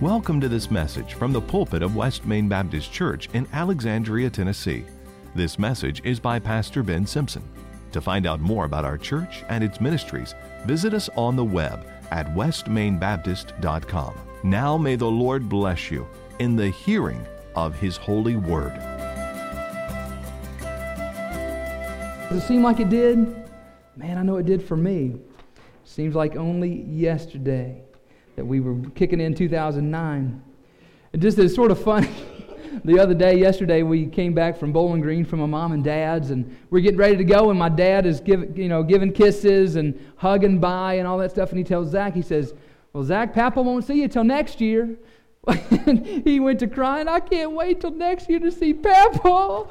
Welcome to this message from the pulpit of West Main Baptist Church in Alexandria, Tennessee. This message is by Pastor Ben Simpson. To find out more about our church and its ministries, visit us on the web at westmainbaptist.com. Now may the Lord bless you in the hearing of His holy word. Does it seem like it did? Man, I know it did for me. Seems like only yesterday that we were kicking in 2009. It just is sort of funny. Yesterday, we came back from Bowling Green from my mom and dad's, and we're getting ready to go, and my dad is giving kisses and hugging bye and all that stuff, and he tells Zach, he says, "Well, Zach, Papa won't see you till next year." And he went to crying, "I can't wait till next year to see Papa."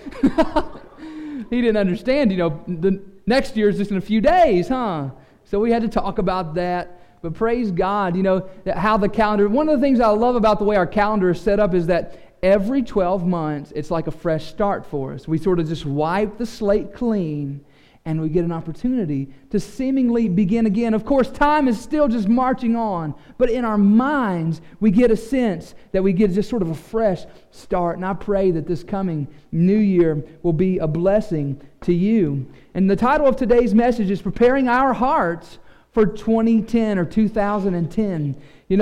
He didn't understand, the next year is just in a few days, huh? So we had to talk about that. But praise God, how the calendar, one of the things I love about the way our calendar is set up is that every 12 months, it's like a fresh start for us. We sort of just wipe the slate clean, and we get an opportunity to seemingly begin again. Of course, time is still just marching on, but in our minds, we get a sense that we get just sort of a fresh start. And I pray that this coming new year will be a blessing to you. And the title of today's message is Preparing Our Hearts for 2010 or 2010.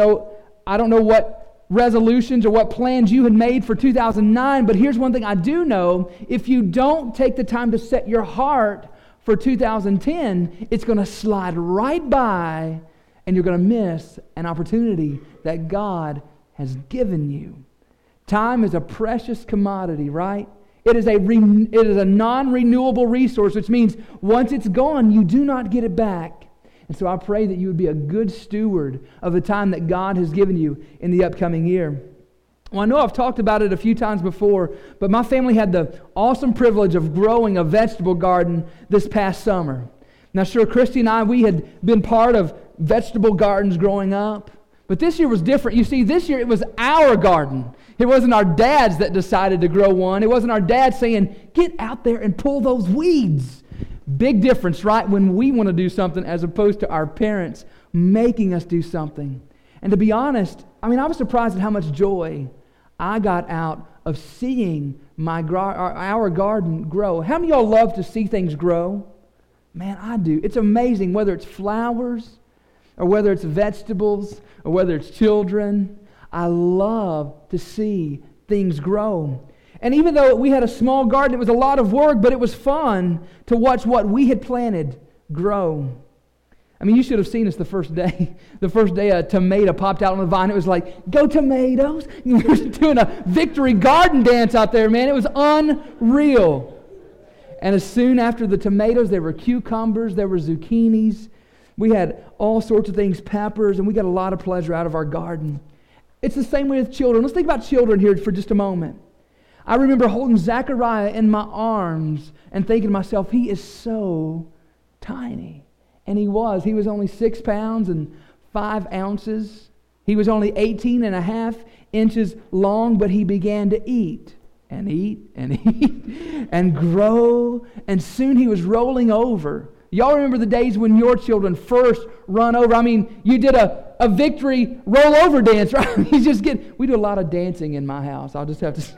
I don't know what resolutions or what plans you had made for 2009, but here's one thing I do know. If you don't take the time to set your heart for 2010, it's going to slide right by, and you're going to miss an opportunity that God has given you. Time is a precious commodity, right? It is a non-renewable resource, which means once it's gone, you do not get it back. And so I pray that you would be a good steward of the time that God has given you in the upcoming year. Well, I know I've talked about it a few times before, but my family had the awesome privilege of growing a vegetable garden this past summer. Now, sure, Christy and I, we had been part of vegetable gardens growing up, but this year was different. You see, this year it was our garden. It wasn't our dads that decided to grow one. It wasn't our dad saying, "Get out there and pull those weeds." Big difference, right? When we want to do something as opposed to our parents making us do something. And to be honest, I was surprised at how much joy I got out of seeing our garden grow. How many of y'all love to see things grow? Man, I do. It's amazing, whether it's flowers or whether it's vegetables or whether it's children. I love to see things grow. And even though we had a small garden, it was a lot of work, but it was fun to watch what we had planted grow. You should have seen us the first day. The first day a tomato popped out on the vine. It was like, "Go tomatoes!" We were doing a victory garden dance out there, man. It was unreal. And as soon after the tomatoes, there were cucumbers, there were zucchinis. We had all sorts of things, peppers, and we got a lot of pleasure out of our garden. It's the same way with children. Let's think about children here for just a moment. I remember holding Zachariah in my arms and thinking to myself, he is so tiny. And he was. He was only 6 pounds and 5 ounces. He was only 18 and a half inches long, but he began to eat and eat and eat and grow. And soon he was rolling over. Y'all remember the days when your children first run over? You did a victory rollover dance, right? We do a lot of dancing in my house. I'll just have to say.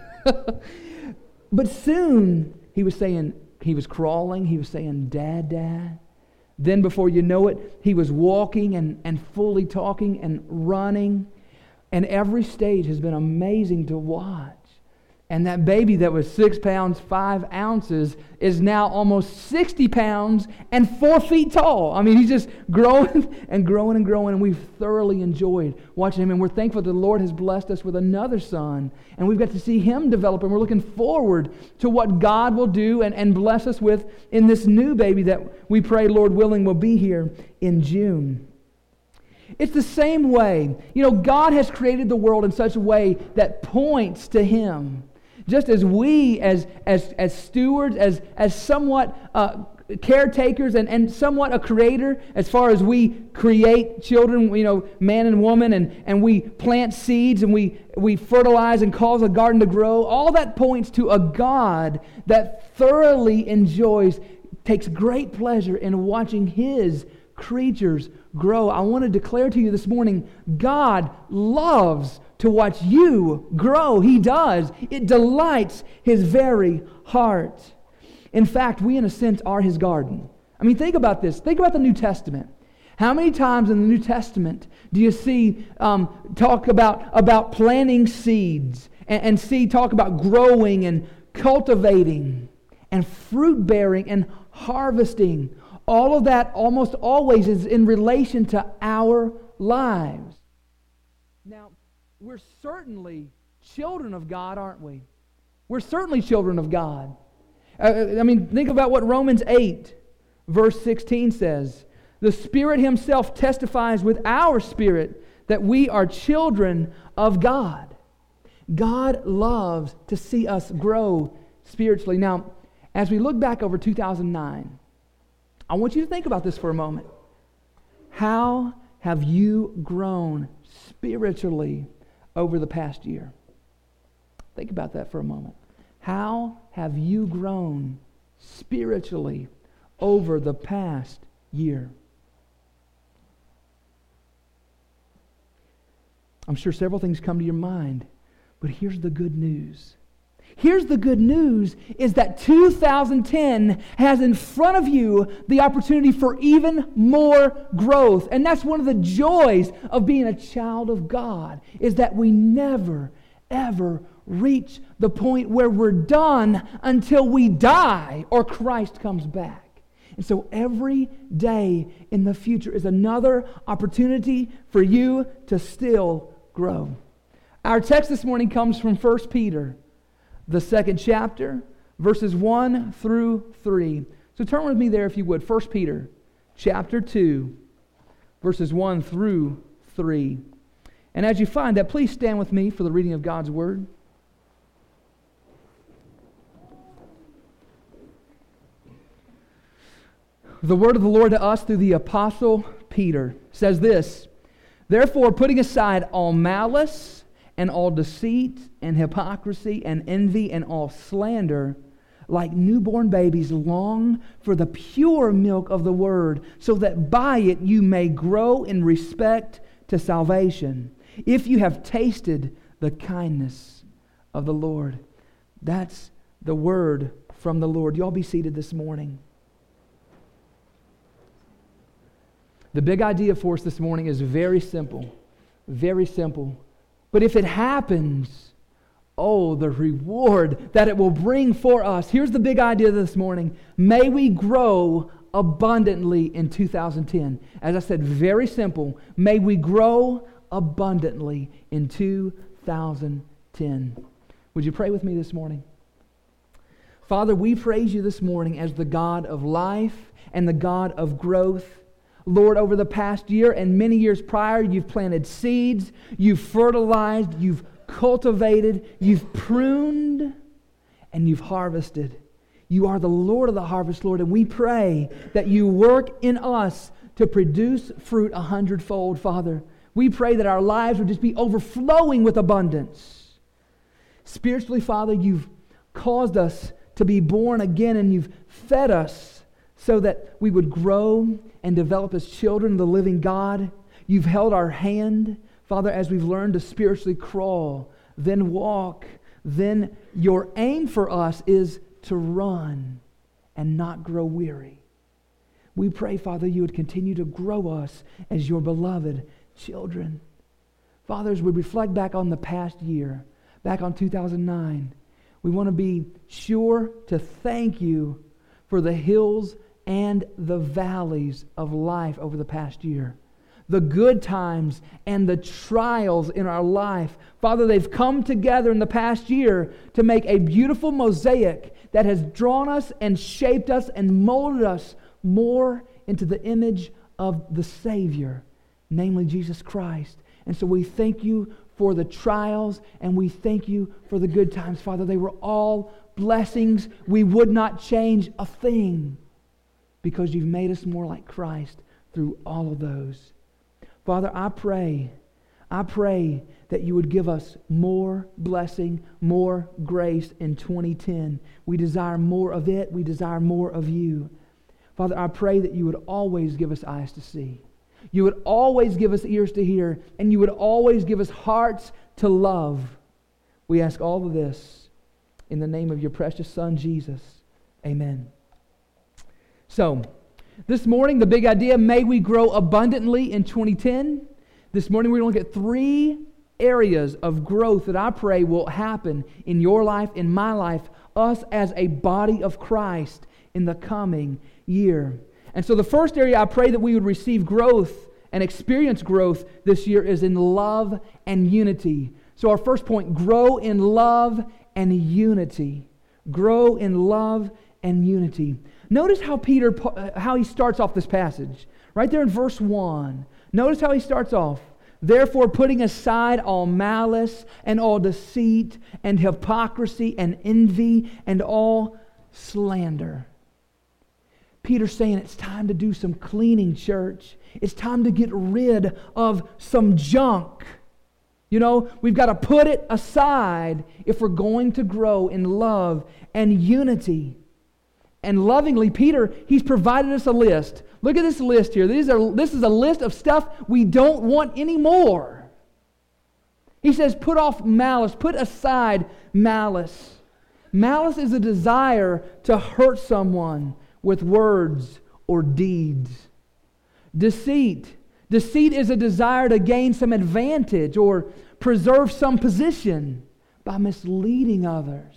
But soon he was crawling, he was saying, "Dad, Dad." Then before you know it, he was walking and fully talking and running. And every stage has been amazing to watch. And that baby that was 6 pounds, 5 ounces is now almost 60 pounds and 4 feet tall. He's just growing and growing and growing, and we've thoroughly enjoyed watching him. And we're thankful that the Lord has blessed us with another son, and we've got to see him develop, and we're looking forward to what God will do and bless us with in this new baby that we pray, Lord willing, will be here in June. It's the same way. God has created the world in such a way that points to Him. Just as we, as stewards, as somewhat caretakers and somewhat a creator, as far as we create children, man and woman, and we plant seeds and we fertilize and cause a garden to grow, all that points to a God that thoroughly enjoys, takes great pleasure in watching His creatures grow. I want to declare to you this morning, God loves to watch you grow. He does. It delights His very heart. In fact, we in a sense are His garden. I mean, think about this. Think about the New Testament. How many times in the New Testament do you see talk about planting seeds and see talk about growing and cultivating and fruit bearing and harvesting? All of that almost always is in relation to our lives. Now, we're certainly children of God, aren't we? We're certainly children of God. I mean, think about what Romans 8, verse 16 says. The Spirit Himself testifies with our spirit that we are children of God. God loves to see us grow spiritually. Now, as we look back over 2009, I want you to think about this for a moment. How have you grown spiritually over the past year? Think about that for a moment. How have you grown spiritually over the past year? I'm sure several things come to your mind, but here's the good news. Here's the good news is that 2010 has in front of you the opportunity for even more growth. And that's one of the joys of being a child of God, is that we never, ever reach the point where we're done until we die or Christ comes back. And so every day in the future is another opportunity for you to still grow. Our text this morning comes from 1 Peter, the 2nd chapter, verses 1 through 3. So turn with me there if you would. 1 Peter chapter 2, verses 1 through 3. And as you find that, please stand with me for the reading of God's Word. The word of the Lord to us through the Apostle Peter says this: Therefore, putting aside all malice and all deceit and hypocrisy and envy and all slander, like newborn babies, long for the pure milk of the Word, so that by it you may grow in respect to salvation, if you have tasted the kindness of the Lord. That's the word from the Lord. Y'all be seated this morning. The big idea for us this morning is very simple. Very simple. But if it happens, oh, the reward that it will bring for us. Here's the big idea this morning. May we grow abundantly in 2010. As I said, very simple. May we grow abundantly in 2010. Would you pray with me this morning? Father, we praise You this morning as the God of life and the God of growth. Lord, over the past year and many years prior, You've planted seeds, You've fertilized, You've cultivated, You've pruned, and You've harvested. You are the Lord of the harvest, Lord, and we pray that You work in us to produce fruit 100-fold, Father. We pray that our lives would just be overflowing with abundance. Spiritually, Father, You've caused us to be born again, and You've fed us so that we would grow and develop as children of the living God. You've held our hand, Father, as we've learned to spiritually crawl, then walk. Then Your aim for us is to run and not grow weary. We pray, Father, You would continue to grow us as Your beloved children. Father, as we reflect back on the past year, back on 2009, we want to be sure to thank You for the hills and the valleys of life over the past year. The good times and the trials in our life. Father, they've come together in the past year to make a beautiful mosaic that has drawn us and shaped us and molded us more into the image of the Savior, namely Jesus Christ. And so we thank You for the trials, and we thank You for the good times. Father, they were all blessings. We would not change a thing, because You've made us more like Christ through all of those. Father, I pray that You would give us more blessing, more grace in 2010. We desire more of it. We desire more of You. Father, I pray that you would always give us eyes to see. You would always give us ears to hear, and you would always give us hearts to love. We ask all of this in the name of your precious Son, Jesus. Amen. So, this morning, the big idea, may we grow abundantly in 2010. This morning, we're going to look at 3 areas of growth that I pray will happen in your life, in my life, us as a body of Christ in the coming year. And so the first area I pray that we would receive growth and experience growth this year is in love and unity. So our first point, grow in love and unity. Grow in love and unity. Notice how how he starts off this passage. Right there in verse 1. Notice how he starts off. Therefore, putting aside all malice and all deceit and hypocrisy and envy and all slander. Peter's saying it's time to do some cleaning, church. It's time to get rid of some junk. You know, we've got to put it aside if we're going to grow in love and unity. And lovingly, Peter, he's provided us a list. Look at this list here. This is a list of stuff we don't want anymore. He says, put off malice. Put aside malice. Malice is a desire to hurt someone with words or deeds. Deceit. Deceit is a desire to gain some advantage or preserve some position by misleading others.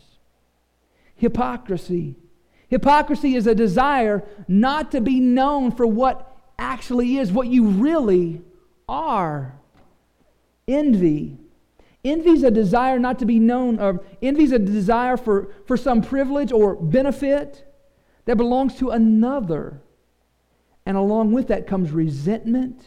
Hypocrisy. Hypocrisy is a desire not to be known for what actually is, what you really are. Envy. Envy is a desire not to be known, or envy is a desire for some privilege or benefit that belongs to another. And along with that comes resentment,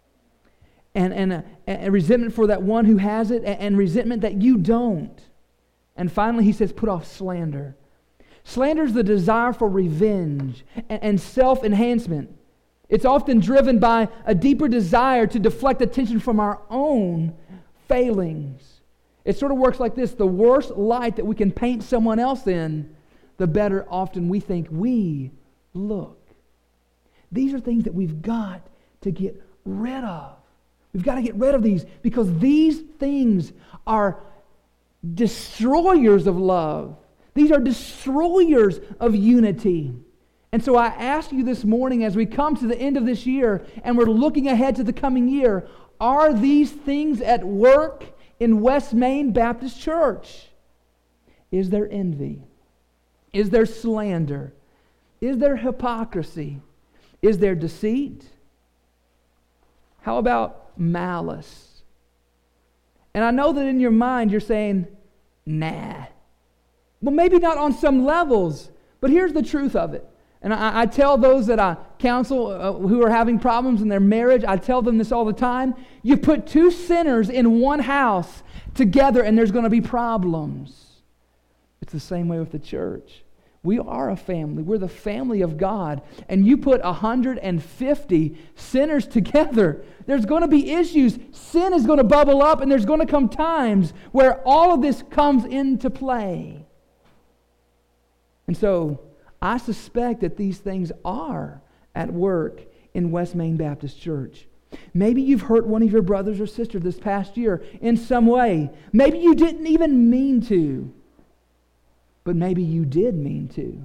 and resentment for that one who has it, and resentment that you don't. And finally, he says, put off slander. Slander is the desire for revenge and self-enhancement. It's often driven by a deeper desire to deflect attention from our own failings. It sort of works like this. The worse light that we can paint someone else in, the better often we think we look. These are things that we've got to get rid of. We've got to get rid of these because these things are destroyers of love. These are destroyers of unity. And so I ask you this morning as we come to the end of this year and we're looking ahead to the coming year, are these things at work in West Main Baptist Church? Is there envy? Is there slander? Is there hypocrisy? Is there deceit? How about malice? And I know that in your mind you're saying, nah. Well, maybe not on some levels, but here's the truth of it. And I tell those that I counsel who are having problems in their marriage, I tell them this all the time. You put 2 sinners in one house together and there's going to be problems. It's the same way with the church. We are a family. We're the family of God. And you put 150 sinners together, there's going to be issues. Sin is going to bubble up and there's going to come times where all of this comes into play. And so, I suspect that these things are at work in West Main Baptist Church. Maybe you've hurt one of your brothers or sisters this past year in some way. Maybe you didn't even mean to. But maybe you did mean to.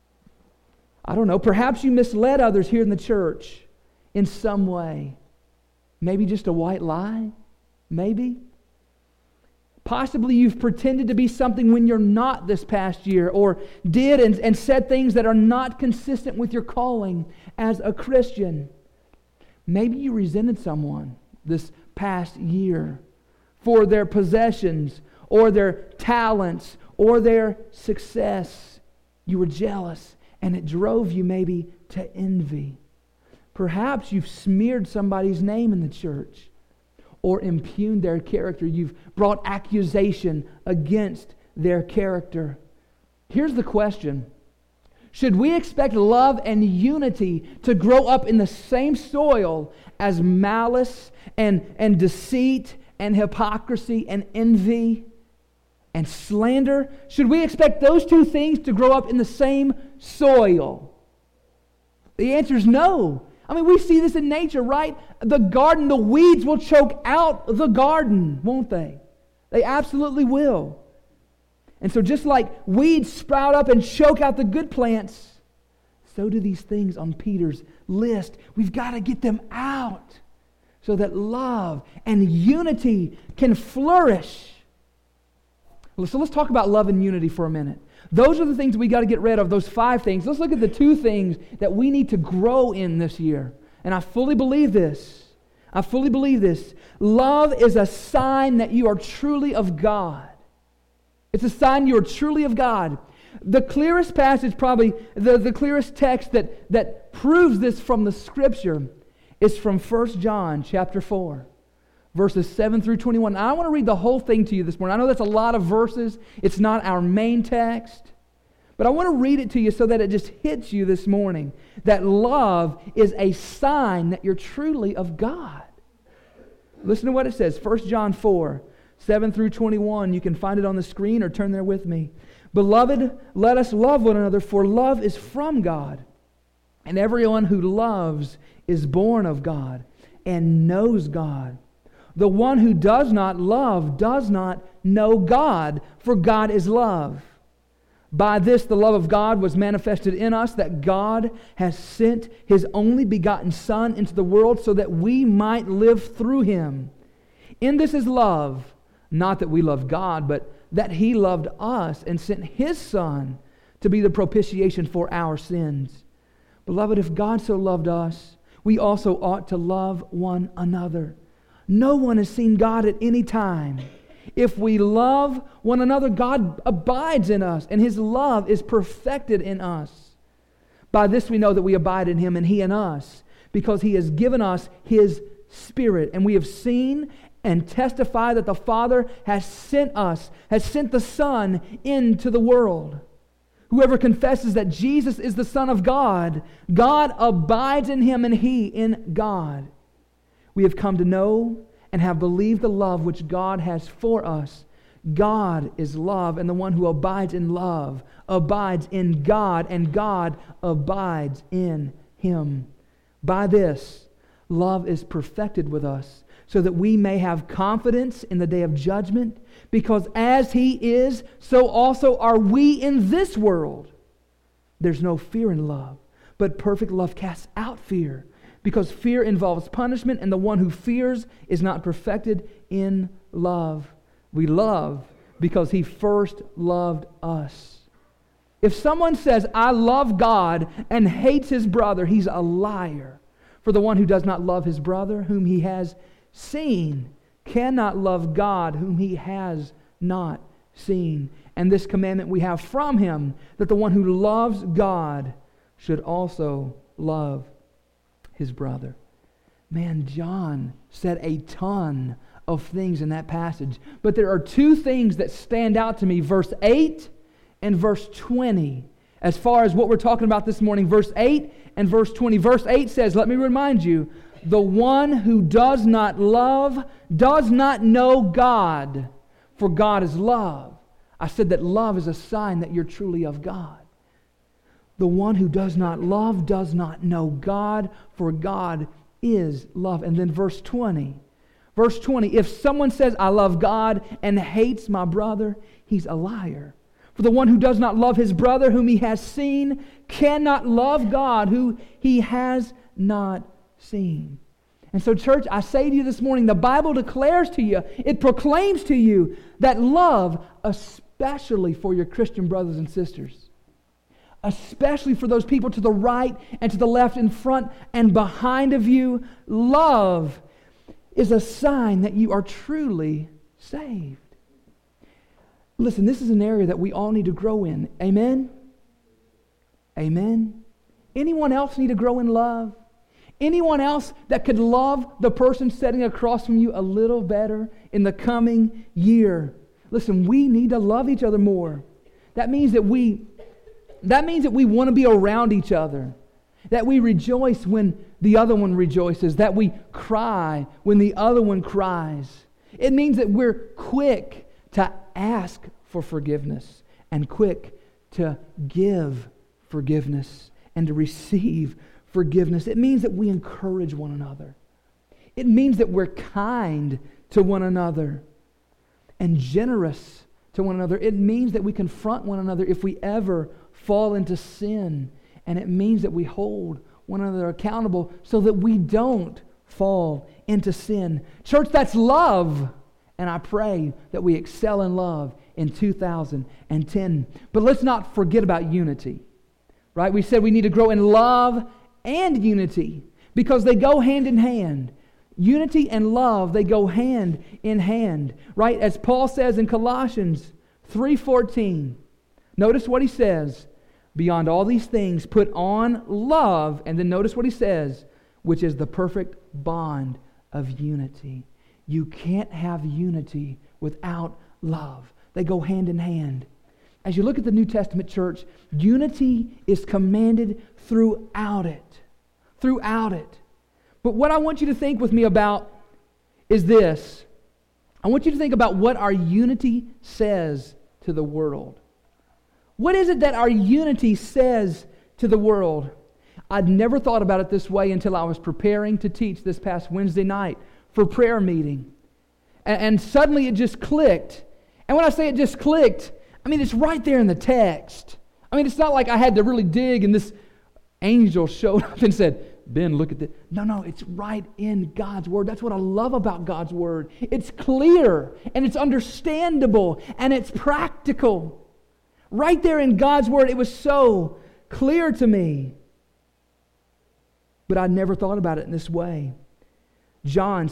I don't know. Perhaps you misled others here in the church in some way. Maybe just a white lie. Maybe. Possibly you've pretended to be something when you're not this past year, or did and said things that are not consistent with your calling as a Christian. Maybe you resented someone this past year for their possessions or their talents or their success. You were jealous and it drove you maybe to envy. Perhaps you've smeared somebody's name in the church or impugned their character. You've brought accusation against their character. Here's the question. Should we expect love and unity to grow up in the same soil as malice and deceit and hypocrisy and envy and slander? Should we expect those 2 things to grow up in the same soil? The answer is no. I mean, we see this in nature, right? The garden, the weeds will choke out the garden, won't they? They absolutely will. And so just like weeds sprout up and choke out the good plants, so do these things on Peter's list. We've got to get them out so that love and unity can flourish. So let's talk about love and unity for a minute. Those are the things we got to get rid of, those 5 things. Let's look at the 2 things that we need to grow in this year. And I fully believe this. I fully believe this. Love is a sign that you are truly of God. It's a sign you are truly of God. The clearest passage, probably the clearest text that proves this from the Scripture is from 1 John chapter 4. Verses 7 through 21. Now, I want to read the whole thing to you this morning. I know that's a lot of verses. It's not our main text. But I want to read it to you so that it just hits you this morning. That love is a sign that you're truly of God. Listen to what it says. 1 John 4, 7 through 21. You can find it on the screen or turn there with me. Beloved, let us love one another, for love is from God. And everyone who loves is born of God and knows God. The one who does not love does not know God, for God is love. By this the love of God was manifested in us, that God has sent His only begotten Son into the world so that we might live through Him. In this is love, not that we love God, but that He loved us and sent His Son to be the propitiation for our sins. Beloved, if God so loved us, we also ought to love one another. No one has seen God at any time. If we love one another, God abides in us, and His love is perfected in us. By this we know that we abide in Him and He in us, because He has given us His Spirit. And we have seen and testify that the Father has sent the Son into the world. Whoever confesses that Jesus is the Son of God, God abides in Him and He in God. We have come to know and have believed the love which God has for us. God is love, and the one who abides in love abides in God, and God abides in him. By this, love is perfected with us, so that we may have confidence in the day of judgment, because as He is, so also are we in this world. There's no fear in love, but perfect love casts out fear, because fear involves punishment, and the one who fears is not perfected in love. We love because He first loved us. If someone says, I love God, and hates his brother, he's a liar. For the one who does not love his brother, whom he has seen, cannot love God, whom he has not seen. And this commandment we have from Him, that the one who loves God should also love his brother. Man, John said a ton of things in that passage. But there are two things that stand out to me. Verse 8 and verse 20. As far as what we're talking about this morning, verse 8 and verse 20. Verse 8 says, let me remind you, the one who does not love does not know God, for God is love. I said that love is a sign that you're truly of God. The one who does not love does not know God, for God is love. And then verse 20. Verse 20, if someone says, I love God, and hates my brother, he's a liar. For the one who does not love his brother whom he has seen cannot love God who he has not seen. And so, church, I say to you this morning, the Bible declares to you, it proclaims to you that love, especially for your Christian brothers and sisters, especially for those people to the right and to the left, in front and behind of you, love is a sign that you are truly saved. Listen, this is an area that we all need to grow in. Amen? Amen? Anyone else need to grow in love? Anyone else that could love the person sitting across from you a little better in the coming year? Listen, we need to love each other more. That means that we want to be around each other. That we rejoice when the other one rejoices. That we cry when the other one cries. It means that we're quick to ask for forgiveness and quick to give forgiveness and to receive forgiveness. It means that we encourage one another. It means that we're kind to one another and generous to one another. It means that we confront one another if we ever fall into sin. And it means that we hold one another accountable so that we don't fall into sin. Church, that's love. And I pray that we excel in love in 2010. But let's not forget about unity. Right? We said we need to grow in love and unity because they go hand in hand. Unity and love, they go hand in hand. Right? As Paul says in Colossians 3:14. Notice what he says. Beyond all these things, put on love. And then notice what he says, which is the perfect bond of unity. You can't have unity without love. They go hand in hand. As you look at the New Testament church, unity is commanded throughout it. Throughout it. But what I want you to think with me about is this. I want you to think about what our unity says to the world. What is it that our unity says to the world? I'd never thought about it this way until I was preparing to teach this past Wednesday night for prayer meeting. And suddenly it just clicked. And when I say it just clicked, I mean it's right there in the text. I mean it's not like I had to really dig and this angel showed up and said, Ben, look at this. No, it's right in God's Word. That's what I love about God's Word. It's clear and it's understandable and it's practical. Right there in God's Word, it was so clear to me. But I never thought about it in this way. John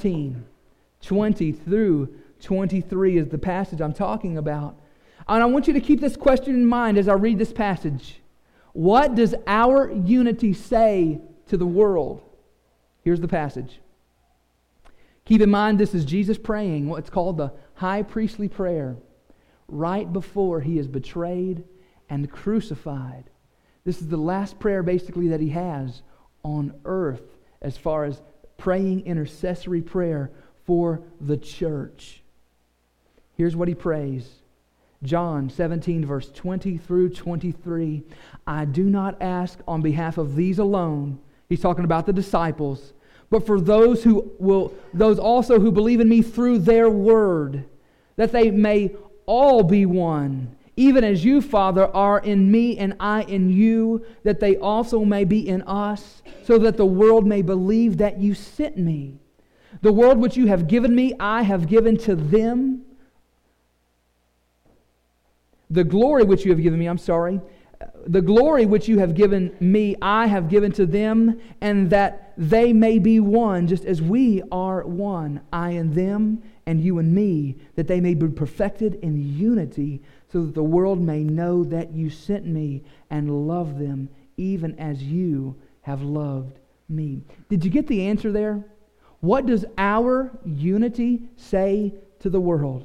17:20 through 23 is the passage I'm talking about. And I want you to keep this question in mind as I read this passage. What does our unity say to the world? Here's the passage. Keep in mind this is Jesus praying what's called the high priestly prayer right before he is betrayed and crucified. This is the last prayer basically that he has on earth as far as praying intercessory prayer for the church. Here's what he prays. John 17 verse 20 through 23. I do not ask on behalf of these alone. He's talking about the disciples. But for those also who believe in me through their word, that they may all be one, even as you, Father, are in me and I in you, that they also may be in us, so that the world may believe that you sent me. The world which you have given me, I have given to them. The glory which you have given me, the glory which you have given me, I have given to them, and that they may be one, just as we are one, I and them, and you and me, that they may be perfected in unity, so that the world may know that you sent me and love them, even as you have loved me. Did you get the answer there? What does our unity say to the world?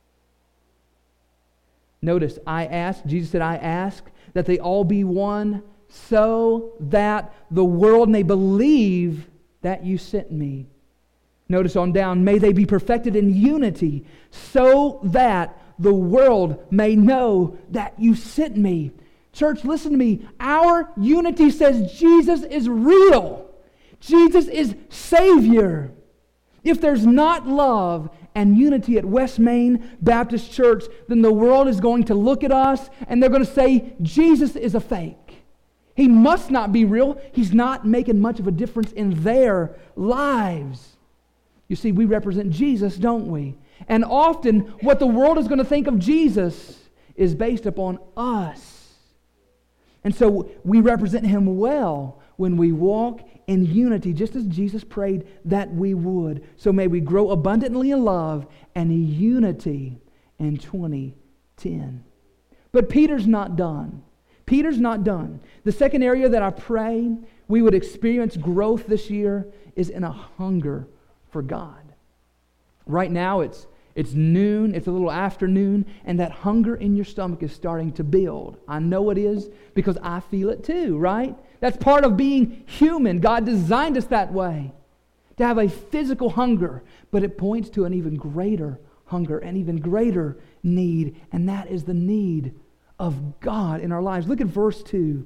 Notice, Jesus said, I ask that they all be one, so that the world may believe that you sent me. Notice on down, may they be perfected in unity, so that the world may know that you sent me. Church, listen to me. Our unity says Jesus is real. Jesus is Savior. If there's not love and unity at West Main Baptist Church, then the world is going to look at us and they're going to say, Jesus is a fake. He must not be real. He's not making much of a difference in their lives. You see, we represent Jesus, don't we? And often what the world is going to think of Jesus is based upon us. And so we represent Him well when we walk in unity, just as Jesus prayed that we would. So may we grow abundantly in love and in unity in 2010. But Peter's not done. Peter's not done. The second area that I pray we would experience growth this year is in a hunger for God. Right now it's noon, it's a little afternoon, and that hunger in your stomach is starting to build. I know it is because I feel it too, right? That's part of being human. God designed us that way, to have a physical hunger, but it points to an even greater hunger, an even greater need, and that is the need of God in our lives. Look at verse 2.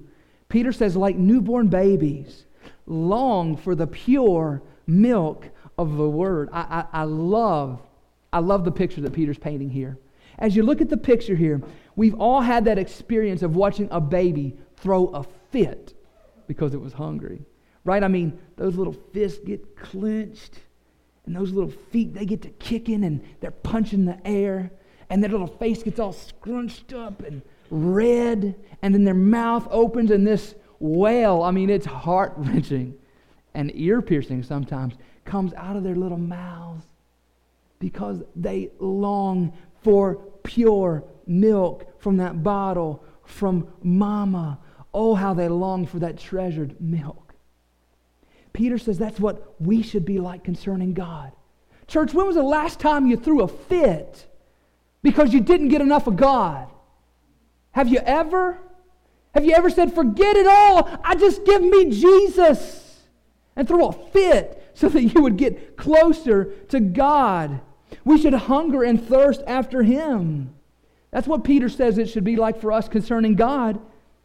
Peter says, like newborn babies, long for the pure milk of the Word. I love the picture that Peter's painting here. As you look at the picture here, we've all had that experience of watching a baby throw a fit because it was hungry. Right? I mean, those little fists get clenched, and those little feet, they get to kicking, and they're punching the air, and their little face gets all scrunched up and red, and then their mouth opens, and this wail, I mean, it's heart-wrenching and ear-piercing sometimes, comes out of their little mouths because they long for pure milk from that bottle, from mama. Oh, how they long for that treasured milk. Peter says that's what we should be like concerning God. Church, when was the last time you threw a fit because you didn't get enough of God? Have you ever? Have you ever said, forget it all, I just give me Jesus, and throw a fit so that you would get closer to God? We should hunger and thirst after Him. That's what Peter says it should be like for us concerning God.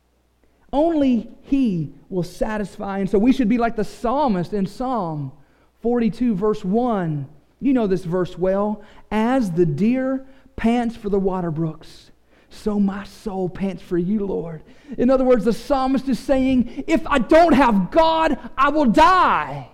Only He will satisfy. And so we should be like the psalmist in Psalm 42 verse 1. You know this verse well. As the deer pants for the water brooks, so my soul pants for you, Lord. In other words, the psalmist is saying, if I don't have God, I will die.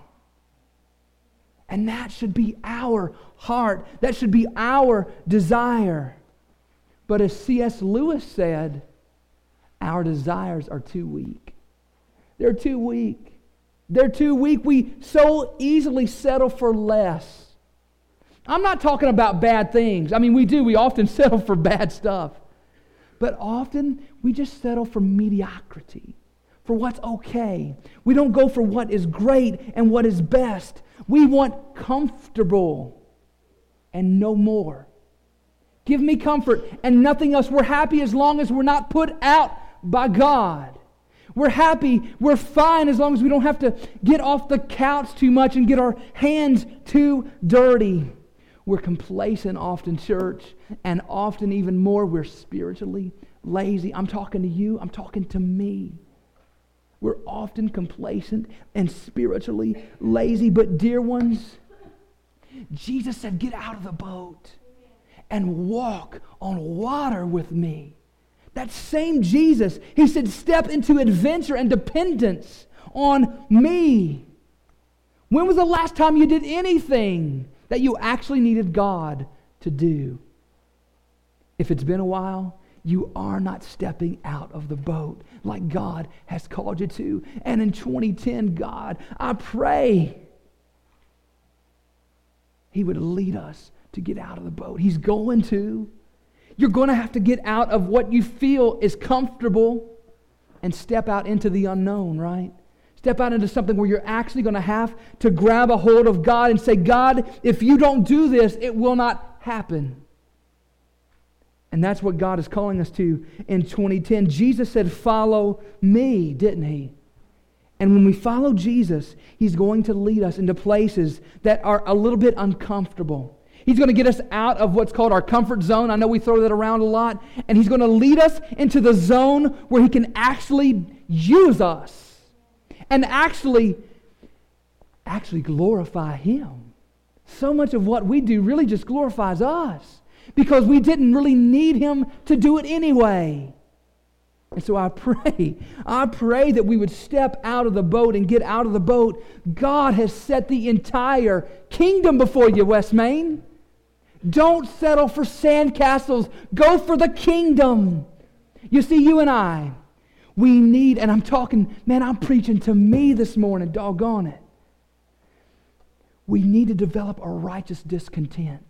And that should be our heart. That should be our desire. But as C.S. Lewis said, our desires are too weak. They're too weak. They're too weak. We so easily settle for less. I'm not talking about bad things. I mean, we do. We often settle for bad stuff. But often we just settle for mediocrity, for what's okay. We don't go for what is great and what is best. We want comfortable and no more. Give me comfort and nothing else. We're happy as long as we're not put out by God. We're happy, we're fine as long as we don't have to get off the couch too much and get our hands too dirty. We're complacent often, church, and often even more, we're spiritually lazy. I'm talking to you, I'm talking to me. We're often complacent and spiritually lazy, but dear ones, Jesus said, get out of the boat and walk on water with me. That same Jesus, He said, step into adventure and dependence on me. When was the last time you did anything that you actually needed God to do? If it's been a while, you are not stepping out of the boat like God has called you to. And in 2010, God, I pray He would lead us to get out of the boat. He's going to. You're going to have to get out of what you feel is comfortable and step out into the unknown, right? Step out into something where you're actually going to have to grab a hold of God and say, God, if you don't do this, it will not happen. And that's what God is calling us to in 2010. Jesus said, follow me, didn't He? And when we follow Jesus, He's going to lead us into places that are a little bit uncomfortable. He's going to get us out of what's called our comfort zone. I know we throw that around a lot. And He's going to lead us into the zone where He can actually use us and actually glorify Him. So much of what we do really just glorifies us because we didn't really need Him to do it anyway. And so I pray that we would step out of the boat and get out of the boat. God has set the entire kingdom before you, West Main. Don't settle for sandcastles. Go for the kingdom. You see, you and I, we need, and I'm preaching to me this morning, doggone it. We need to develop a righteous discontent.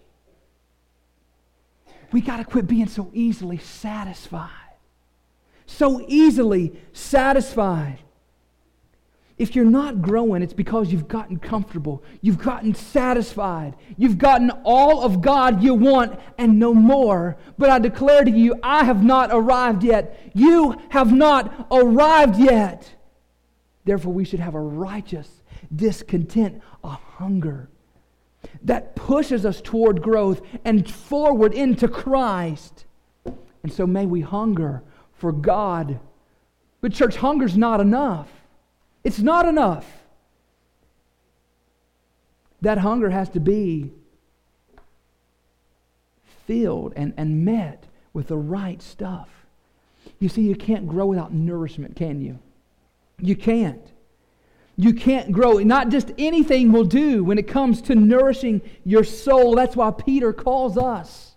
We got to quit being so easily satisfied. So easily satisfied. If you're not growing, it's because you've gotten comfortable. You've gotten satisfied. You've gotten all of God you want and no more. But I declare to you, I have not arrived yet. You have not arrived yet. Therefore, we should have a righteous discontent, a hunger that pushes us toward growth and forward into Christ. And so may we hunger for God But church, hunger's not enough. It's not enough. That hunger has to be filled and met with the right stuff. You see, you can't grow without nourishment, can you? You can't. You can't grow. Not just anything will do when it comes to nourishing your soul. That's why Peter calls us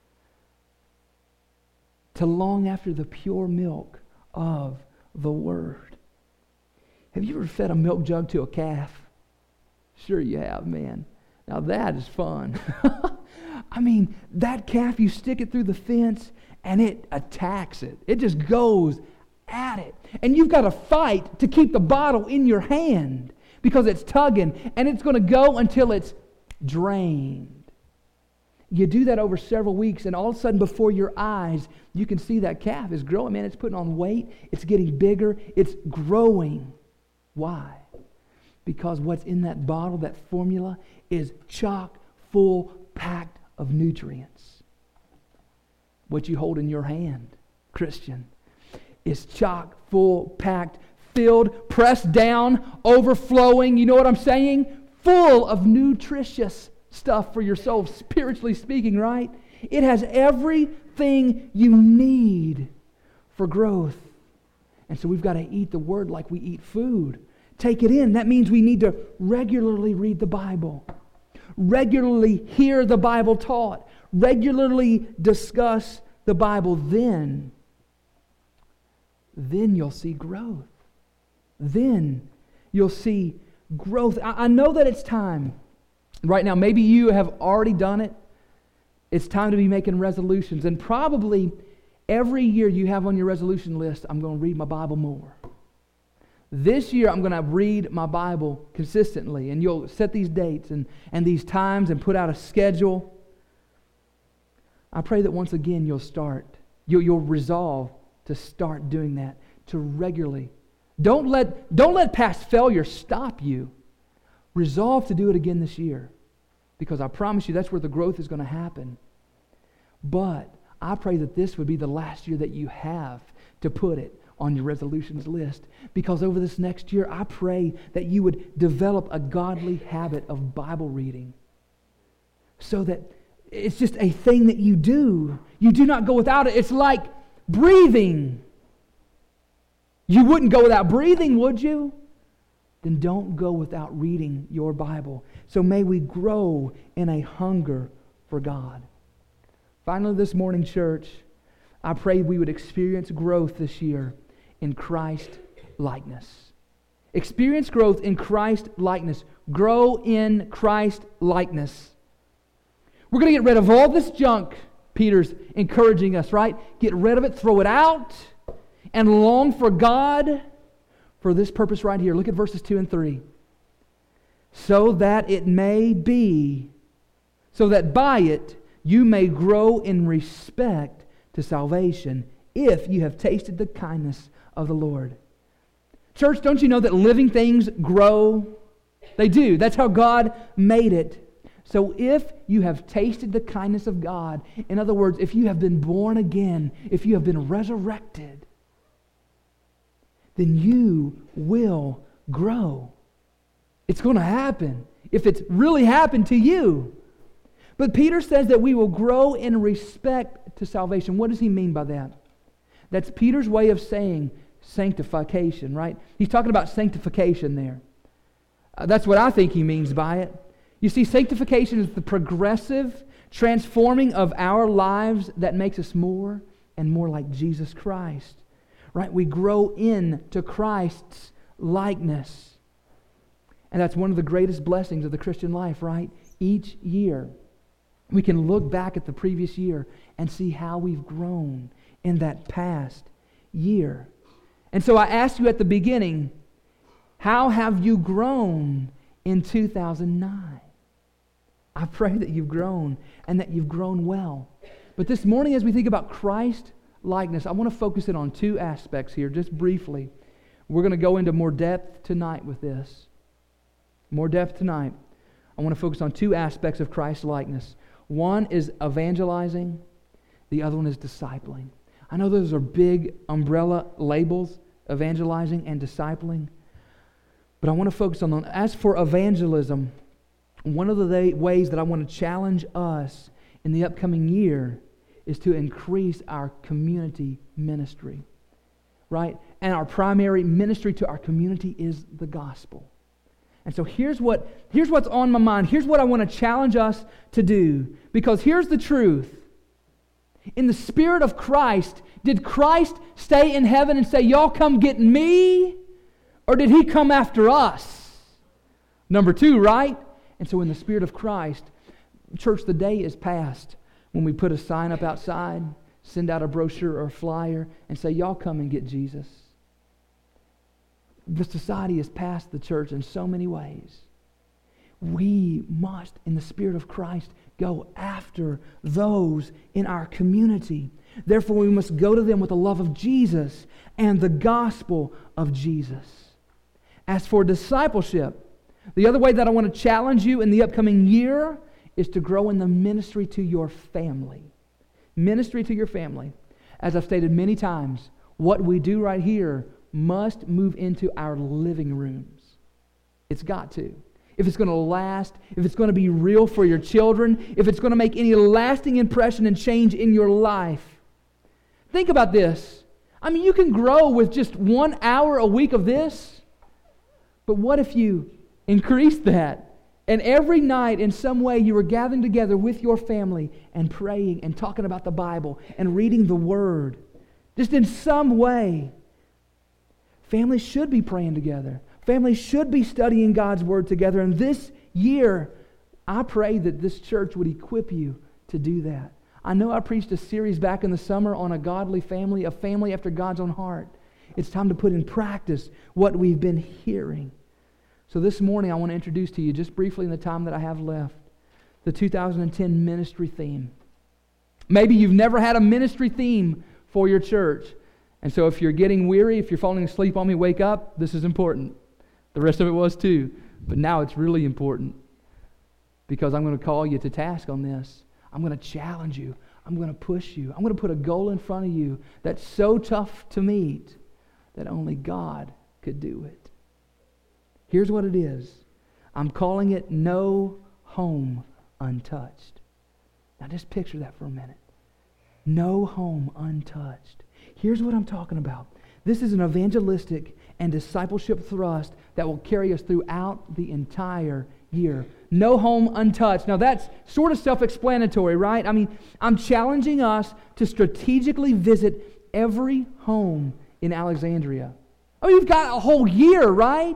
to long after the pure milk of the Word. Have you ever fed a milk jug to a calf? Sure you have, man. Now that is fun. I mean, that calf, you stick it through the fence and it attacks it. It just goes at it. And you've got to fight to keep the bottle in your hand because it's tugging and it's going to go until it's drained. You do that over several weeks and all of a sudden before your eyes, you can see that calf is growing. Man, it's putting on weight. It's getting bigger. It's growing. Why? Because what's in that bottle, that formula, is chock full, packed of nutrients. What you hold in your hand, Christian, is chock full, packed, filled, pressed down, overflowing. You know what I'm saying? Full of nutritious stuff for your soul, spiritually speaking, right? It has everything you need for growth. And so we've got to eat the Word like we eat food. Take it in. That means we need to regularly read the Bible, regularly hear the Bible taught, regularly discuss the Bible. Then you'll see growth. Then you'll see growth. I know that it's time. Right now, maybe you have already done it. It's time to be making resolutions. And probably every year you have on your resolution list, I'm going to read my Bible more. This year I'm going to read my Bible consistently. And you'll set these dates and these times and put out a schedule. I pray that once again you'll resolve to start doing that, to regularly. Don't let past failure stop you. Resolve to do it again this year, because I promise you that's where the growth is going to happen. But I pray that this would be the last year that you have to put it on your resolutions list, because over this next year I pray that you would develop a godly habit of Bible reading, so that it's just a thing that you do. You do not go without it. It's like breathing. You wouldn't go without breathing, would you? Then don't go without reading your Bible. So may we grow in a hunger for God. Finally, this morning, church, I pray we would experience growth this year in Christ likeness. Experience growth in Christ likeness. Grow in Christ likeness. We're going to get rid of all this junk, Peter's encouraging us, right? Get rid of it, throw it out, and long for God for this purpose right here. Look at verses 2 and 3. So that by it you may grow in respect to salvation, if you have tasted the kindness of the Lord. Church, don't you know that living things grow? They do. That's how God made it. So if you have tasted the kindness of God, in other words, if you have been born again, if you have been resurrected, then you will grow. It's going to happen if it's really happened to you. But Peter says that we will grow in respect to salvation. What does he mean by that? That's Peter's way of saying sanctification, right? He's talking about sanctification there. That's what I think he means by it. You see, sanctification is the progressive transforming of our lives that makes us more and more like Jesus Christ. Right? We grow into Christ's likeness. And that's one of the greatest blessings of the Christian life, right? Each year, we can look back at the previous year and see how we've grown in that past year. And so I asked you at the beginning, how have you grown in 2009? I pray that you've grown and that you've grown well. But this morning, as we think about Christ likeness, I want to focus in on two aspects here, just briefly. We're going to go into more depth tonight with this. More depth tonight. I want to focus on two aspects of Christ likeness. One is evangelizing. The other one is discipling. I know those are big umbrella labels, evangelizing and discipling. But I want to focus on, as for evangelism, one of the ways that I want to challenge us in the upcoming year is to increase our community ministry, right? And our primary ministry to our community is the gospel. And so here's what's on my mind. Here's what I want to challenge us to do. Because here's the truth. In the Spirit of Christ, did Christ stay in heaven and say, y'all come get me? Or did He come after us? Number two, right? And so in the Spirit of Christ, church, the day is past when we put a sign up outside, send out a brochure or a flyer, and say, y'all come and get Jesus. The society has passed the church in so many ways. We must, in the Spirit of Christ, go after those in our community. Therefore, we must go to them with the love of Jesus and the gospel of Jesus. As for discipleship, the other way that I want to challenge you in the upcoming year is to grow in the ministry to your family. Ministry to your family. As I've stated many times, what we do right here must move into our living rooms. It's got to. If it's going to last, if it's going to be real for your children, if it's going to make any lasting impression and change in your life. Think about this. I mean, you can grow with just 1 hour a week of this, but what if you increase that? And every night, in some way, you were gathering together with your family and praying and talking about the Bible and reading the Word. Just in some way. Families should be praying together. Families should be studying God's Word together. And this year, I pray that this church would equip you to do that. I know I preached a series back in the summer on a godly family, a family after God's own heart. It's time to put in practice what we've been hearing. So this morning, I want to introduce to you, just briefly in the time that I have left, the 2010 ministry theme. Maybe you've never had a ministry theme for your church. And so if you're getting weary, if you're falling asleep on me, wake up. This is important. The rest of it was too. But now it's really important. Because I'm going to call you to task on this. I'm going to challenge you. I'm going to push you. I'm going to put a goal in front of you that's so tough to meet that only God could do it. Here's what it is. I'm calling it No Home Untouched. Now just picture that for a minute. No home untouched. Here's what I'm talking about. This is an evangelistic and discipleship thrust that will carry us throughout the entire year. No home untouched. Now that's sort of self-explanatory, right? I mean, I'm challenging us to strategically visit every home in Alexandria. I mean, we've got a whole year, right?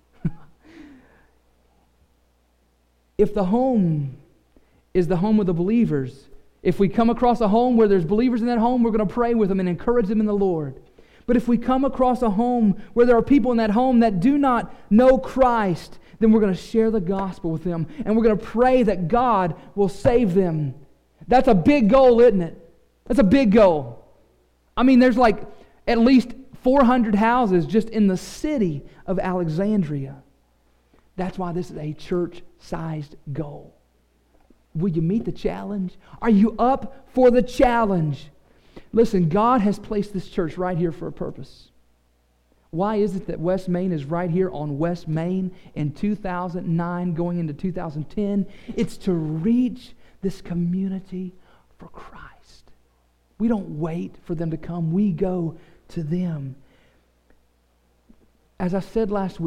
If the home is the home of the believers, if we come across a home where there's believers in that home, we're going to pray with them and encourage them in the Lord. But if we come across a home where there are people in that home that do not know Christ, then we're going to share the gospel with them and we're going to pray that God will save them. That's a big goal, isn't it? That's a big goal. I mean, there's like at least 400 houses just in the city of Alexandria. That's why this is a church-sized goal. Will you meet the challenge? Are you up for the challenge? Listen, God has placed this church right here for a purpose. Why is it that West Main is right here on West Main in 2009 going into 2010? It's to reach this community for Christ. We don't wait for them to come. We go to them. As I said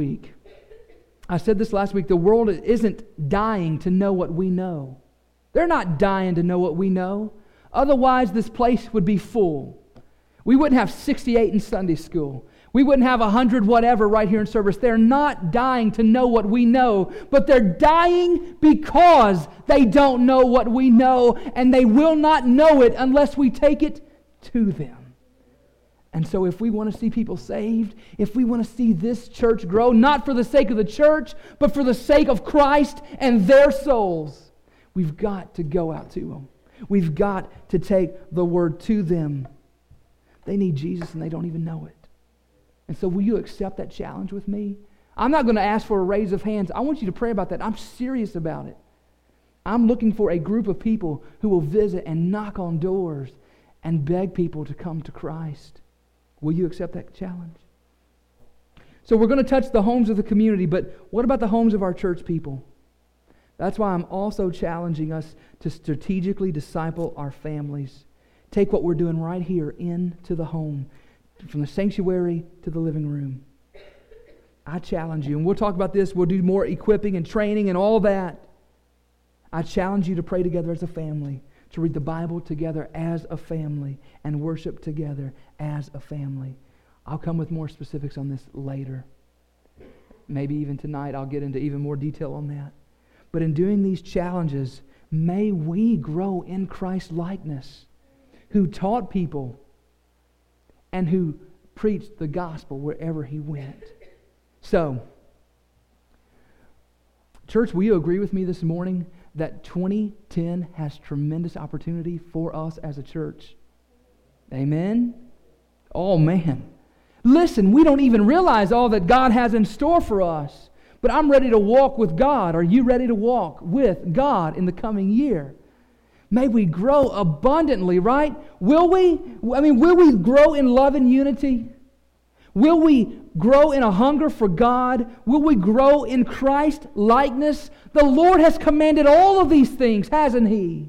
this last week, the world isn't dying to know what we know. They're not dying to know what we know. Otherwise, this place would be full. We wouldn't have 68 in Sunday school. We wouldn't have 100 whatever right here in service. They're not dying to know what we know, but they're dying because they don't know what we know, and they will not know it unless we take it to them. And so if we want to see people saved, if we want to see this church grow, not for the sake of the church, but for the sake of Christ and their souls, we've got to go out to them. We've got to take the word to them. They need Jesus and they don't even know it. And so will you accept that challenge with me? I'm not going to ask for a raise of hands. I want you to pray about that. I'm serious about it. I'm looking for a group of people who will visit and knock on doors and beg people to come to Christ. Will you accept that challenge? So we're going to touch the homes of the community, but what about the homes of our church people? That's why I'm also challenging us to strategically disciple our families. Take what we're doing right here into the home, from the sanctuary to the living room. I challenge you, and we'll talk about this. We'll do more equipping and training and all that. I challenge you to pray together as a family, to read the Bible together as a family, and worship together as a family. I'll come with more specifics on this later. Maybe even tonight I'll get into even more detail on that. But in doing these challenges, may we grow in Christ's likeness, who taught people and who preached the gospel wherever He went. So, church, will you agree with me this morning that 2010 has tremendous opportunity for us as a church? Amen? Oh, man. Listen, we don't even realize all that God has in store for us. But I'm ready to walk with God. Are you ready to walk with God in the coming year? May we grow abundantly, right? Will we grow in love and unity? Will we grow in a hunger for God? Will we grow in Christ likeness? The Lord has commanded all of these things, hasn't He?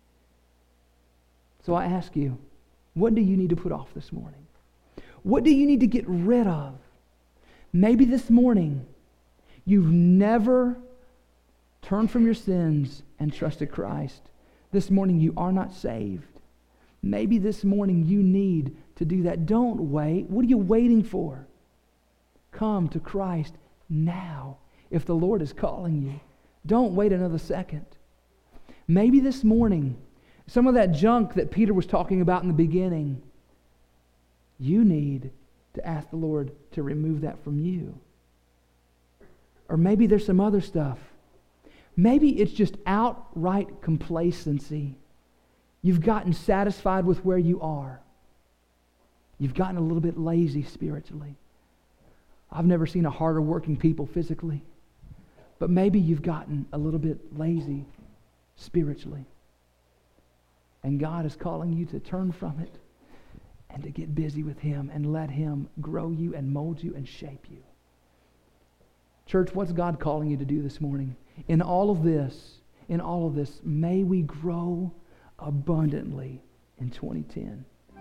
So I ask you, what do you need to put off this morning? What do you need to get rid of? Maybe this morning you've never turned from your sins and trusted Christ. This morning you are not saved. Maybe this morning you need to do that. Don't wait. What are you waiting for? Come to Christ now if the Lord is calling you. Don't wait another second. Maybe this morning, some of that junk that Peter was talking about in the beginning, you need to ask the Lord to remove that from you. Or maybe there's some other stuff. Maybe it's just outright complacency. You've gotten satisfied with where you are. You've gotten a little bit lazy spiritually. I've never seen a harder working people physically. But maybe you've gotten a little bit lazy spiritually. And God is calling you to turn from it and to get busy with Him and let Him grow you and mold you and shape you. Church, what's God calling you to do this morning? In all of this, may we grow abundantly in 2010.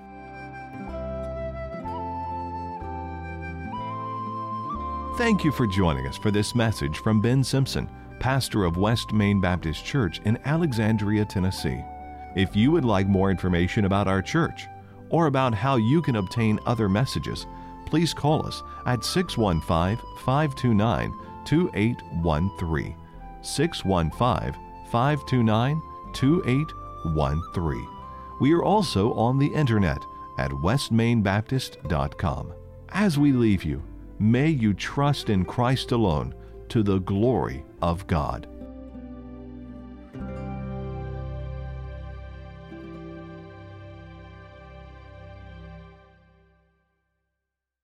Thank you for joining us for this message from Ben Simpson, pastor of West Main Baptist Church in Alexandria, Tennessee. If you would like more information about our church or about how you can obtain other messages, please call us at 615-529-2813. 615-529-2813. We are also on the internet at westmainbaptist.com. As we leave you, may you trust in Christ alone to the glory of God.